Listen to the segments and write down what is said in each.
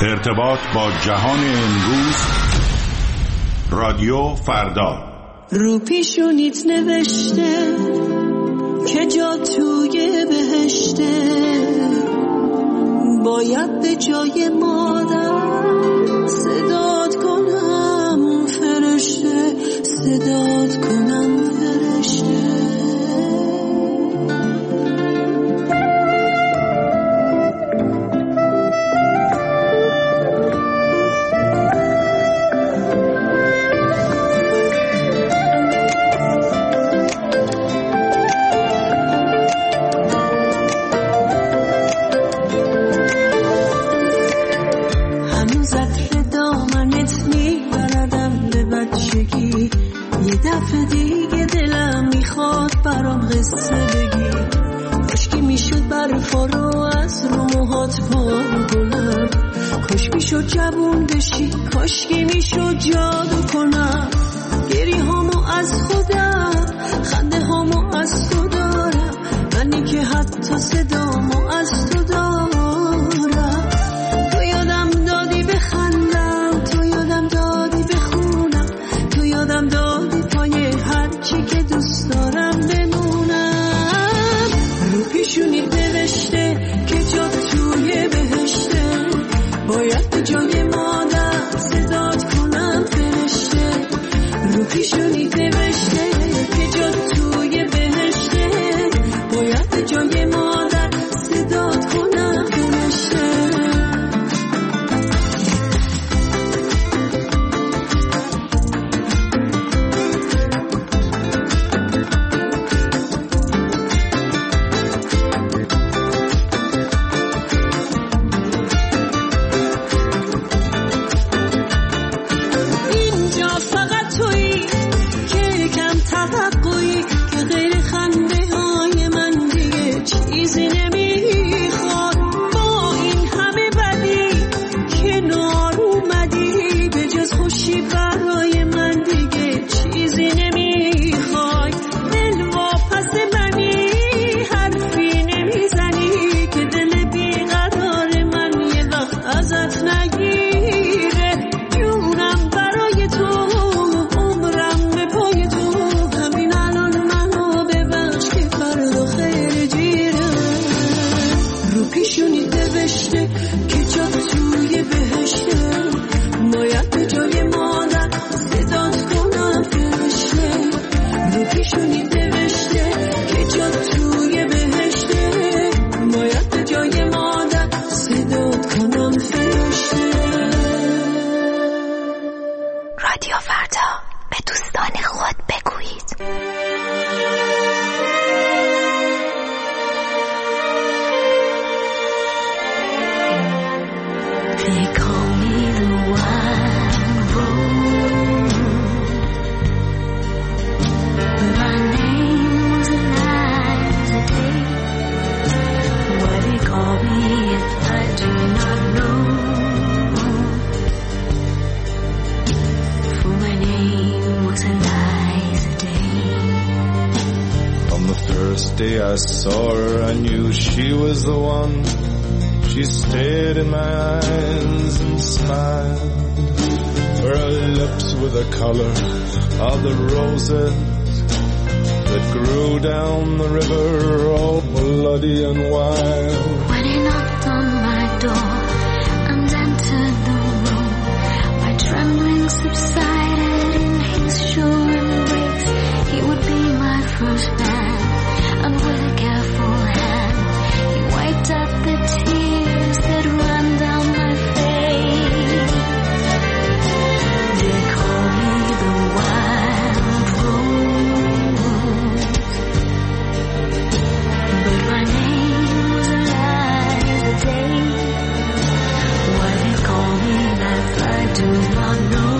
ارتباط با جهان امروز. رادیو فردا. رو پیشونیت نوشته که جا توی بهشته، باید به جای مادر صدات کنم فرشته، صدات کنم فرشته. دفعه دیگه دلم میخواد برام قصه بگی، کاشکی میشد برفا رو از رو موهات پارو کنم، کاش میشد جوون بشی، کاشکی میشد جادو کنم، گری هامو از خودم، خنده هامو از تو دارم، منی که حتی صدامو از تو دارم. تو یادم دادی بخندم، تو یادم دادی بخونم، تو یادم دادی هرچی که دوست دارم بمونم. رو پیشونی نوشته که جا توی بهشته، باید به جای مادر صدات کنم فرشته. رو پیشونی نوشته که جا توی بهشته، باید به جای مادر صدات کنم فرشته. I saw her, I knew she was the one. She stared in my eyes and smiled. Her lips were the color of the roses that grew down the river, all bloody and wild. When he knocked on my door and entered the room, my trembling subsided in his sure embrace. He would be my first man, and with a careful hand, he wiped out the tears that ran down my face. They call me the wild rose, but my name was Eliza Day. Why they call me that I do not know,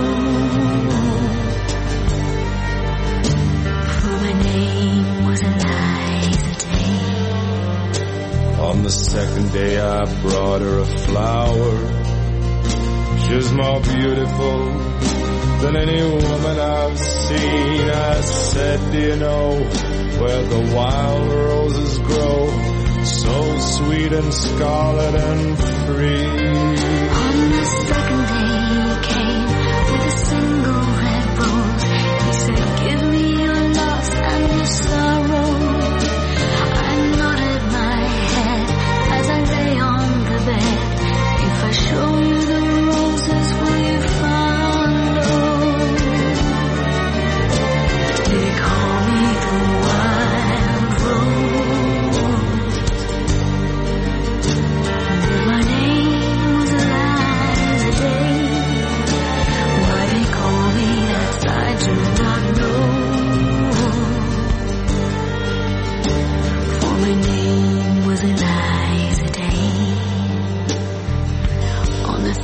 for my name was Eliza Day. On the second day I brought her a flower. She was more beautiful than any woman I've seen. I said, do you know where the wild roses grow, so sweet and scarlet and free?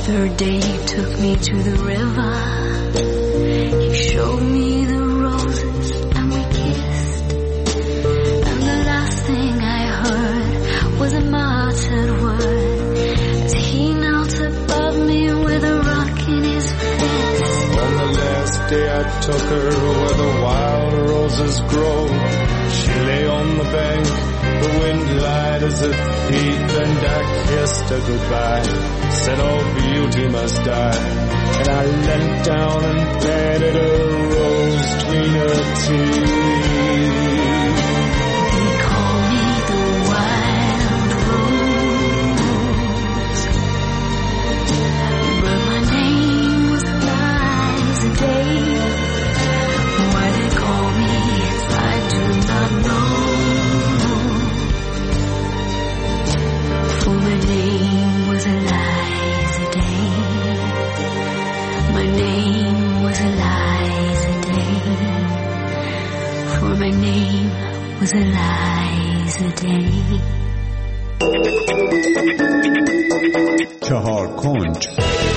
third day he took me to the river. He showed me the roses and we kissed. And the last thing I heard was a muttered word as he knelt above me with a rock in his fist. On the last day I took her where the wild roses grow. She lay on the bank, the wind lied as it beat, and I kissed her goodbye, said all beauty must die. And I leant down and planted a rose between her teeth. They call me the wild rose, but my name was Liza Day. Why they call me I do not know, for my name was Liza Day. My name was Liza Day, for my name was Liza Day. چهار کنج.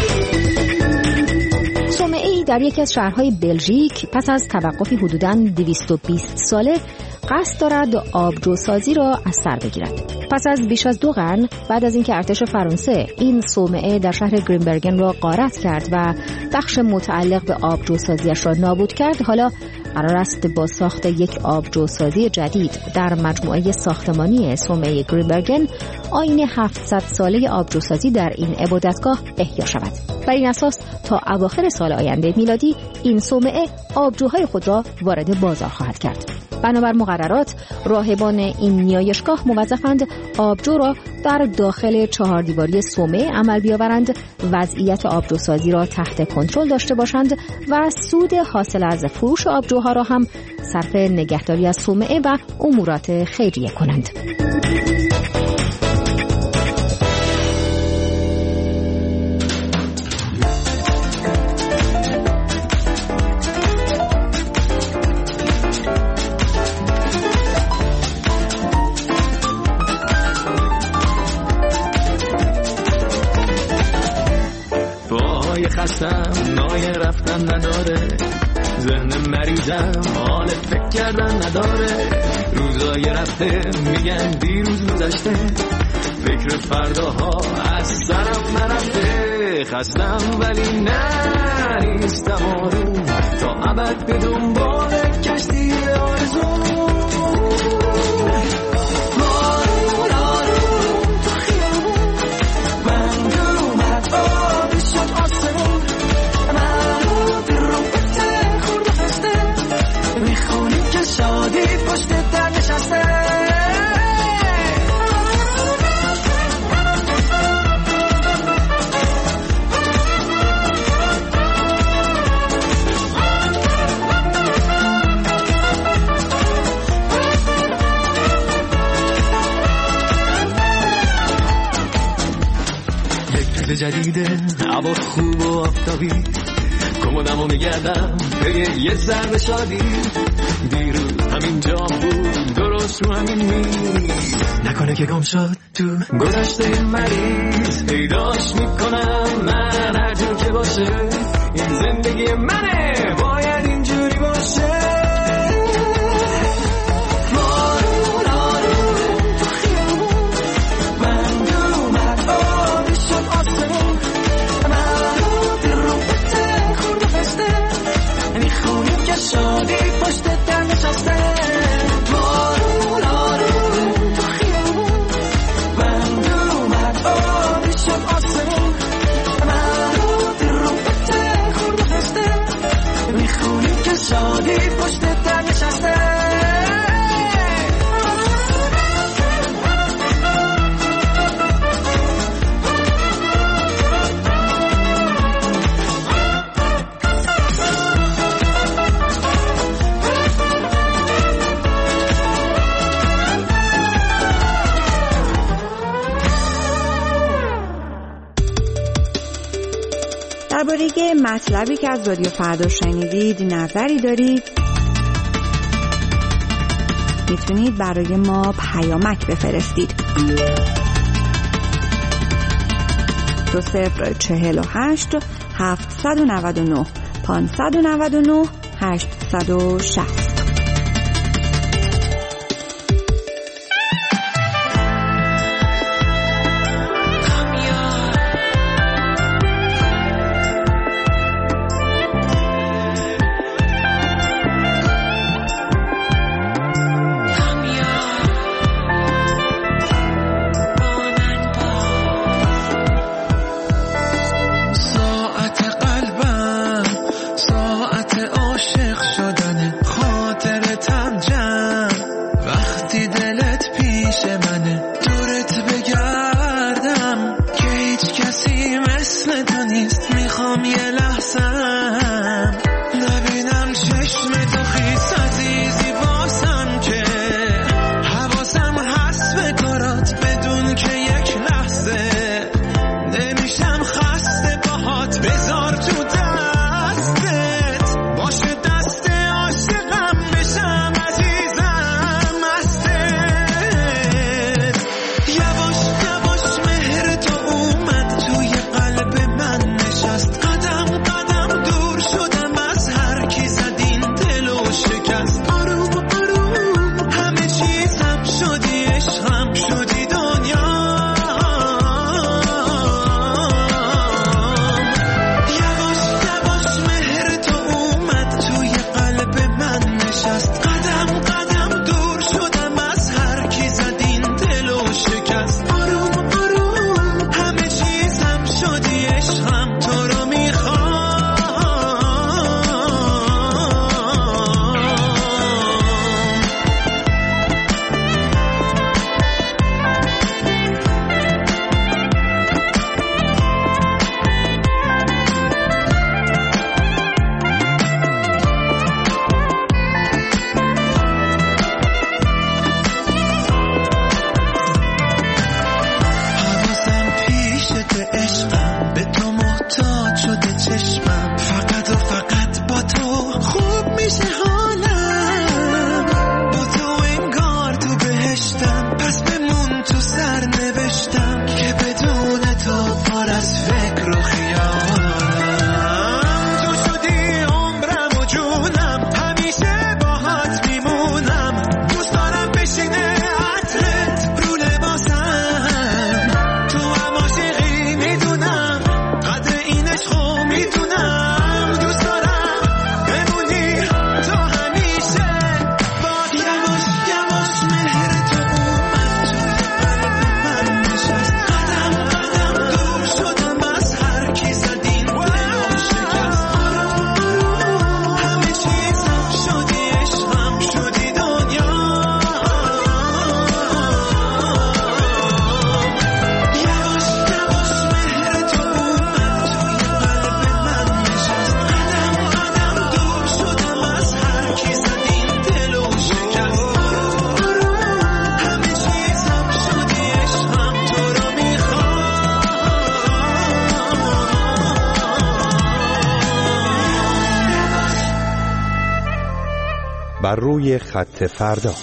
صومعه‌ای در یکی از شهرهای بلژیک پس از توقفی حدوداً 220 ساله قصد دارد آبجوسازی را از سر بگیرد. پس از بیش از 2 قرن بعد از اینکه ارتش فرانسه این صومعه در شهر گرینبرگن را غارت کرد و بخش متعلق به آبجوسازیش را نابود کرد، حالا قرار است با ساخت یک آبجوسازی جدید در مجموعه ساختمانی صومعه گرینبرگن آیین 700 ساله آبجوسازی در این عبادتگاه احیا شود. بر این اساس تا اواخر سال آینده میلادی این صومعه آبجوهای خود را وارد بازار خواهد کرد. بنابر مقررات راهبان این نیایشگاه موظفند آبجو را در داخل 4 دیواری صومعه عمل بیاورند، وضعیت آبجوسازی را تحت کنترل داشته باشند و سود حاصل از فروش آبجوها را هم صرف نگهداری از صومعه و امورات خیریه کنند. خستم نای رفتن نداره، ذهن مریضم حال فکر کردن نداره، روزای رفته میگن دیروز گذشته، فکر فرداها از سرم نرفته، خستم ولی نه نیستم آروم، تا ابد به دنبال کشتی آرزو. جدیده هوا خوب و آفتابی، کمدمو میگردم به یه ضرب شادی، دیروز همین جا بود درست رو همین میز، نکنه که گم شد تو گذشته مریض، پیداش میکنم من هر جور که باشه، این زندگی منه باید اینجوری باشه. شادی پشت در نشسته، بارون آروم تو خیابون، بند اومد آبی شد آسمون، من رو ترومپت خورد و خسته، میخونیم که شادی پشت در نشسته. درباره مطلبی که از رادیو فردا شنیدید نظری دارید، میتونید برای ما پیامک بفرستید. 2048 799 599 860. بر روی خط فردا.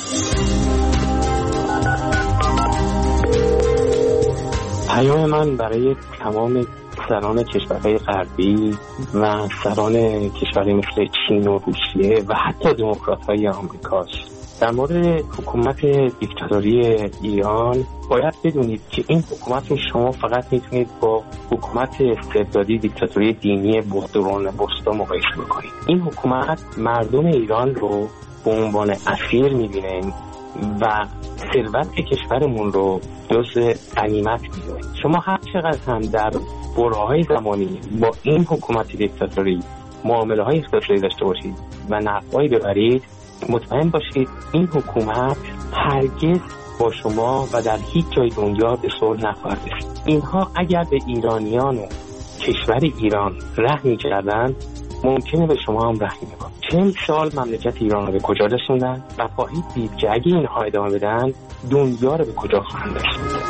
پیام من برای تمام سران کشورهای غربی و سران کشورهای مثل چین و روسیه و حتی دموکرات‌های آمریکاست. در مورد حکومت دیکتاتوری ایران باید بدونید که این حکومت رو شما فقط میتونید با حکومت استبدادی دیکتاتوری دینی دوران وسطا مقایسه بکنید. این حکومت مردم ایران رو به عنوان اسیر میبینه و ثروت کشورمون رو جزء غنیمت میدونه. شما هر چقدر هم در برهه‌های زمانی با این حکومت دیکتاتوری معامله‌های اقتصادی داشته باشید و نفعی ببرید، مطمئن باشید این حکومت هرگز با شما و در هیچ جای دنیا به صلح نخواهد رسید. اینها اگر به ایرانیان و کشور ایران رحم می‌کردند، ممکنه به شما هم رحم کنند. 40 سال مملکت ایران رو به کجا رسوندن و خواهید دید که اگه اینها ادامه بدن دنیا رو به کجا خواهند رسوند.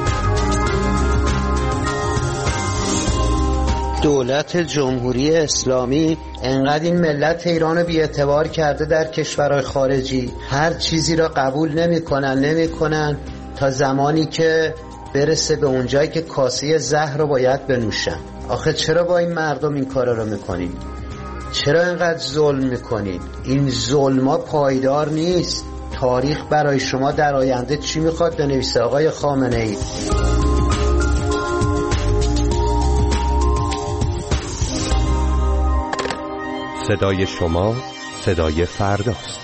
دولت جمهوری اسلامی انقدر این ملت ایران رو بی‌اعتبار کرده در کشورهای خارجی، هر چیزی را قبول نمی‌کنن تا زمانی که برسه به اونجایی که کاسه زهر رو باید بنوشن. آخه چرا با این مردم این کارا رو میکنید؟ چرا اینقدر ظلم میکنید؟ این ظلما پایدار نیست. تاریخ برای شما در آینده چی میخواد بنویسه آقای خامنه‌ای؟ صدای شما صدای فرداست.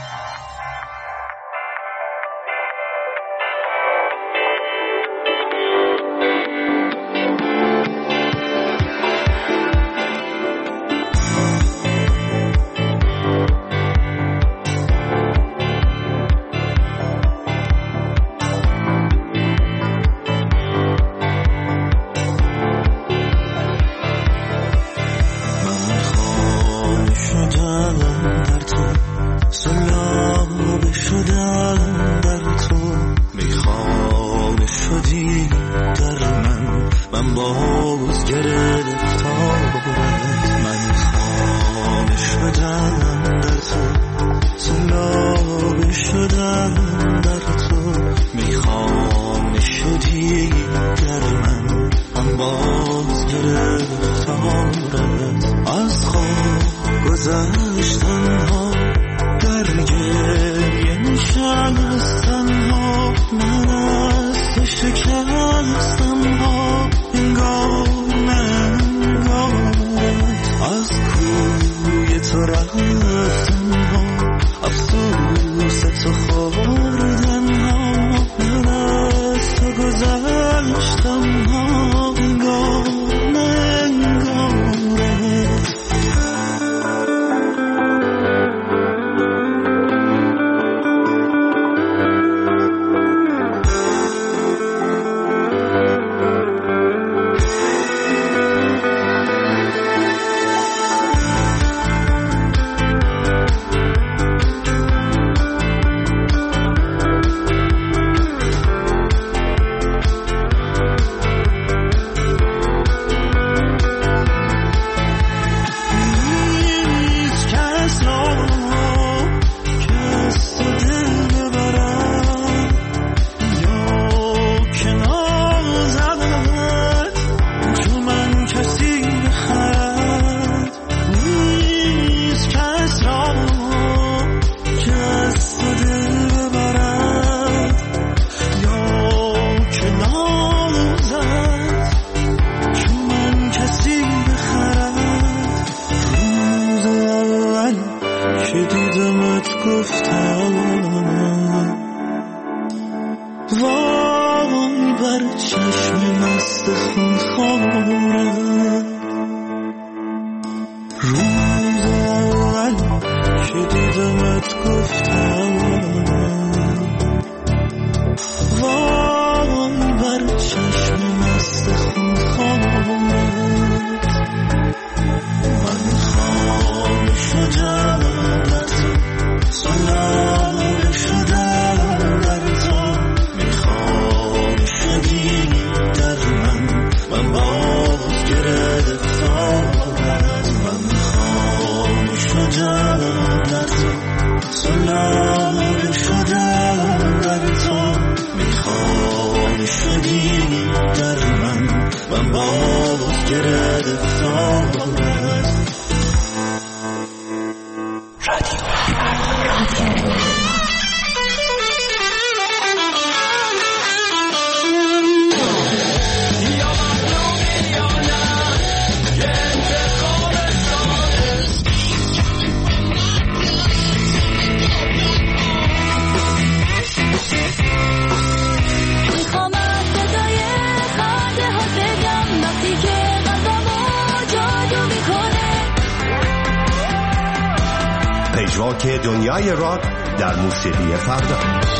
که دنیای راک در موسیقی فردا.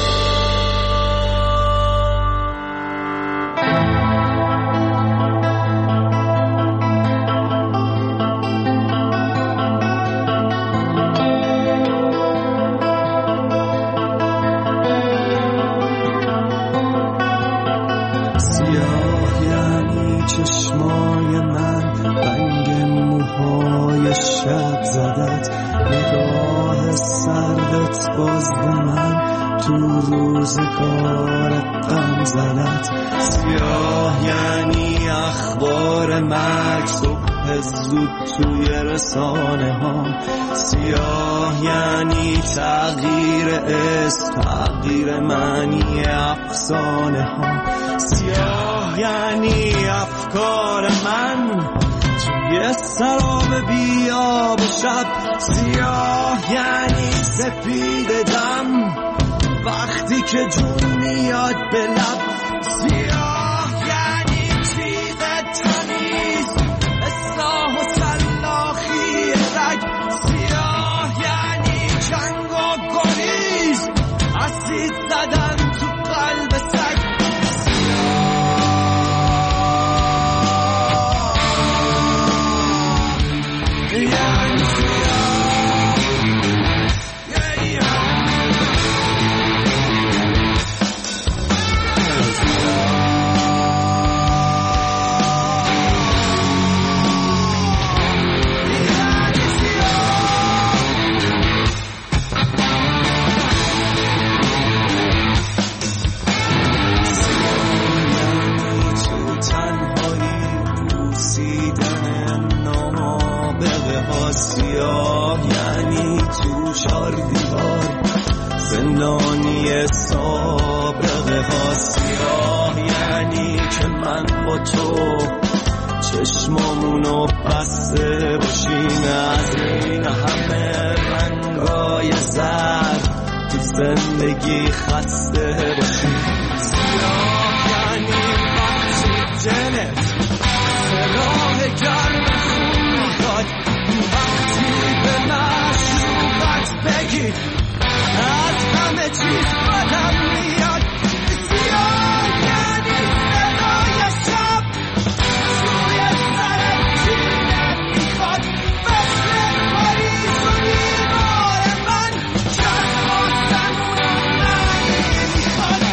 سیاه یعنی چشمای من، رنگ موهای شب زدت، نگاه سردت باز به من تو روزگارت غم زدت. سیاه یعنی اخبار مرگ صبح زود توی رسانه ها. سیاه یعنی تغییر اسم، تغییر معنی افسانه ها. سیاه یعنی افکار من توی سراب بیاب شب. سیاه یعنی سپید دم وقتی که جون میاد به لب. سیاه یعنی چیز تمیز، اصلاح و سلاخی رگ. سیاه یعنی جنگ و گریز، اسید زدن تو قلب سگ. سیاه یعنی تو چار دیوار زندانی سابقه ها. سیاه یعنی که من با تو چشمامونو بسته باشیم، از این همه رنگای زرد تو زندگی خسته باشیم. سیاه یعنی وقتی دلت راه گرم خون میخواد، وقتی به مشروبت بگی از همه چیز بدم میاد. سیاه یعنی صدای شب توی سر چینت میخواد، مثل پاریس و دیوار من چند آسمون معنی میخواد.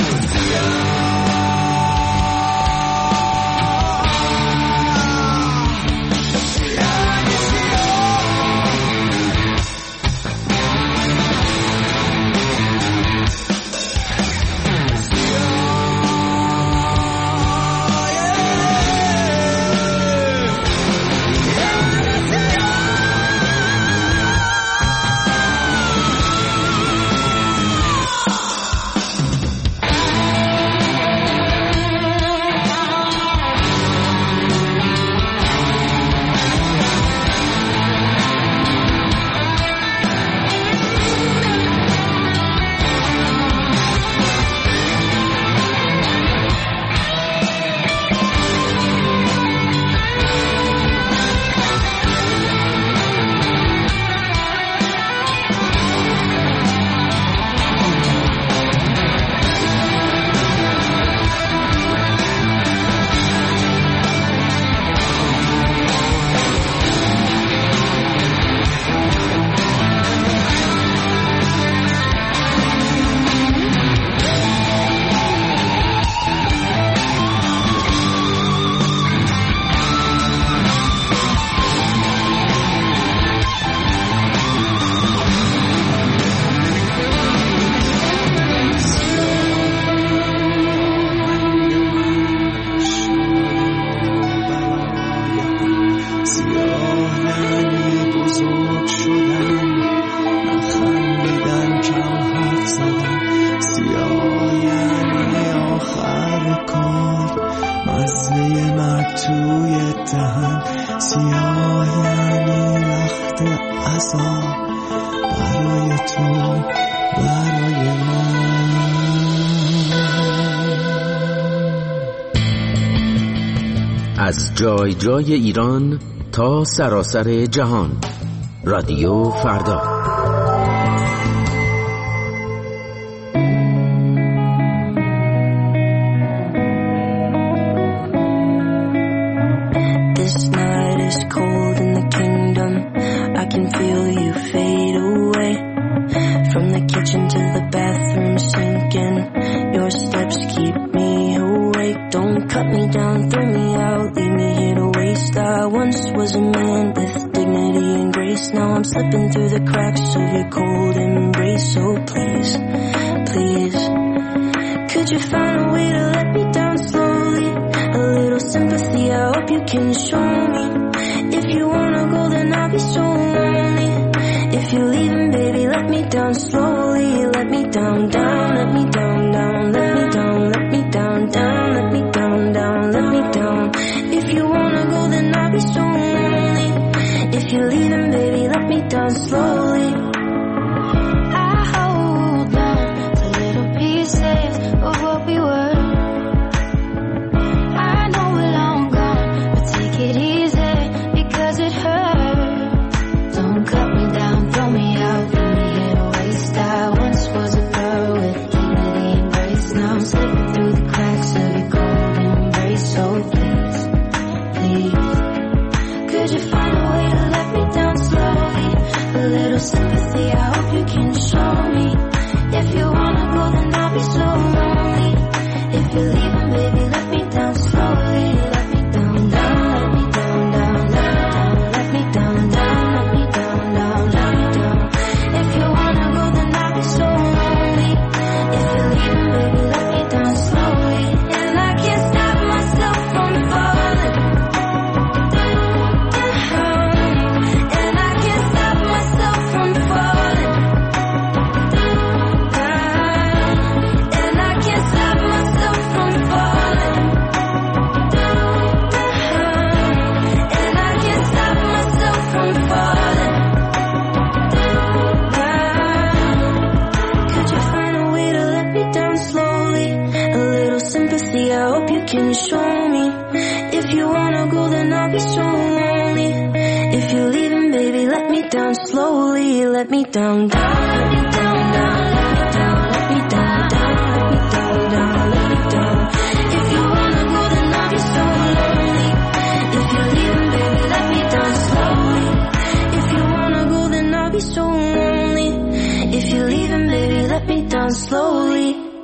از جای جای ایران تا سراسر جهان، رادیو فردا. Now I'm slipping through the cracks of your cold embrace. So please, please Could you find a way to let me down slowly? A little sympathy, I hope you can show me. If you wanna go, then I'll be so lonely. If you're leaving, baby, let me down slowly. Let me down, down, let me down, down, let me down, let me down, down, let me down, down, let me down. If you wanna go, then I'll be so lonely. If you're leaving, baby, let me down slowly. I hold on to little pieces of what we were. I know we're long gone, but take it easy because it hurts. Don't cut me down, throw me out, leave me here to waste. I once was a girl with dignity and grace. Now I'm slipping through the cracks of your cold embrace. So please, please, could you find a way to let me down slowly? A little sympathy, I hope you can show me. If you wanna go, then I'll be so lonely. If you're leaving, baby, let me down slowly. Let me down, down, let me down, down, down, let me down, down, let me down, down, let me down. If you wanna go, then I'll be so lonely. If you're leaving, baby, let me down slowly. And I can't stop myself from falling. And I can't stop myself from falling. And I can't stop myself from falling. And I can't stop myself from falling. Could you find a way to let me down slowly? A little sympathy, I hope you can show me. If you wanna go, then I'll be so lonely. If you're leaving, baby, let me down slowly. Let me down, down, let me down, down, let me down, let me down, down, let me down, down, let me down. If you wanna go, then I'll be so lonely. If you're leaving, baby, let me down slowly. If you wanna go, then I'll be so lonely. If you're leaving, baby, let me down slowly.